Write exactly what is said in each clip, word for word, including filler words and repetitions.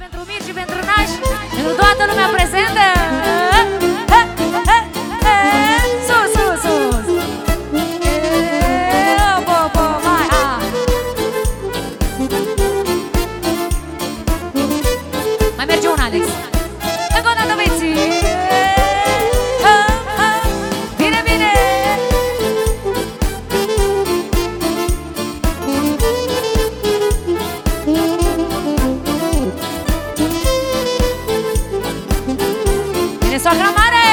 pentru mici și pentru nași, pentru toată lumea prezentă. Sus, sus, sus. Mai merge un Alex. Încă o dată veți. Bine, bine. Bine, soacra mare.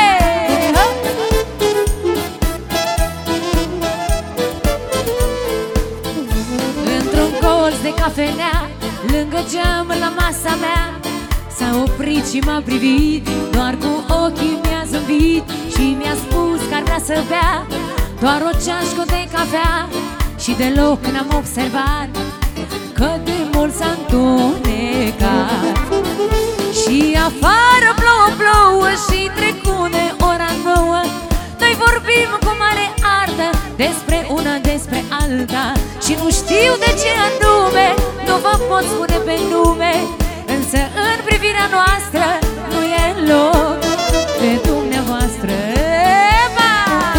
Într-un colț de cafenea, lângă geam la masa mea, s-a oprit și m-a privit, doar cu ochii mi-a zâmbit și mi-a spus că ar vrea să bea doar o ceașcă de cafea. Și deloc n-am observat că de mult s-a întunecat. Și afară plouă, plouă și trecut de ora nouă. Noi vorbim cu mare artă despre una, despre alta, și nu știu de ce anume, nu vă pot spune pe nume, însă în privirea noastră nu e loc de dumneavoastră. Eba!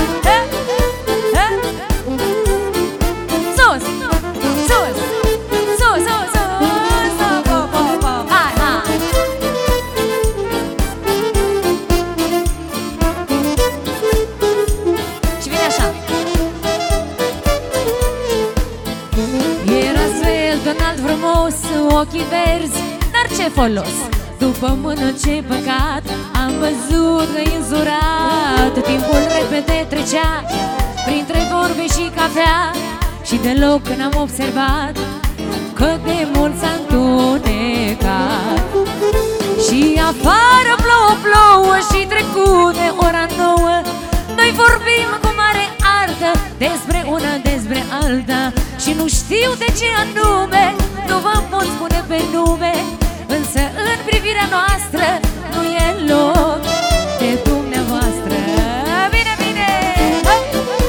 Sus! Sus! Sus, sus, sus! Hai, hai! Și vine așa. Era sfelt, înalt, frumos, ochii verzi, dar ce folos? După mână ce păcat, am văzut că înzurat. Timpul repede trecea printre vorbe și cafea, și deloc n-am observat că de mult s-a întunecat. Și afară plouă, plouă și trecut de ora nouă. Noi vorbim cu mare artă despre una, despre alta, și nu știu de ce anume, nu vă pot spune pe nume, însă în privirea noastră nu e loc de dumneavoastră. Bine, bine! Hai!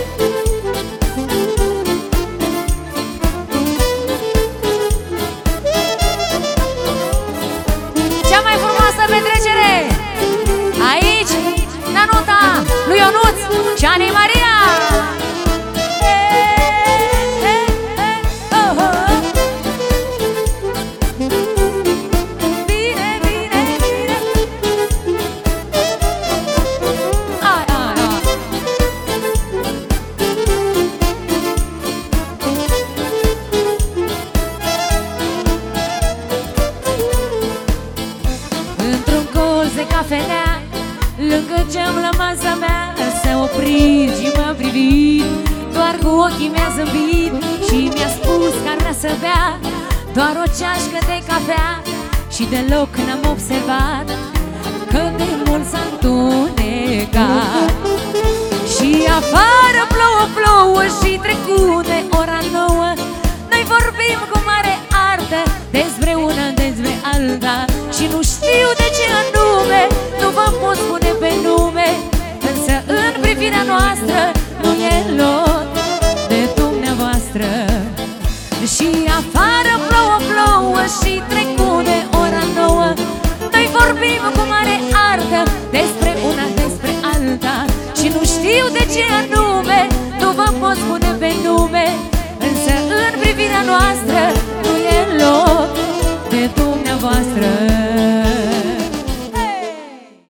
Cea mai frumoasă petrecere aici, Danuta, lui Ionuț și Ani Maria. Cafenea, lângă geam la masa mea, s-a oprit și m-a privit, doar cu ochii mi-a zâmbit și mi-a spus că ar vrea să bea doar o ceașcă de cafea. Și deloc n-am observat că de mult s-a întunecat. Și afară plouă, plouă și trecut de ora nouă. Noi vorbim cu mare artă despre una, despre alta,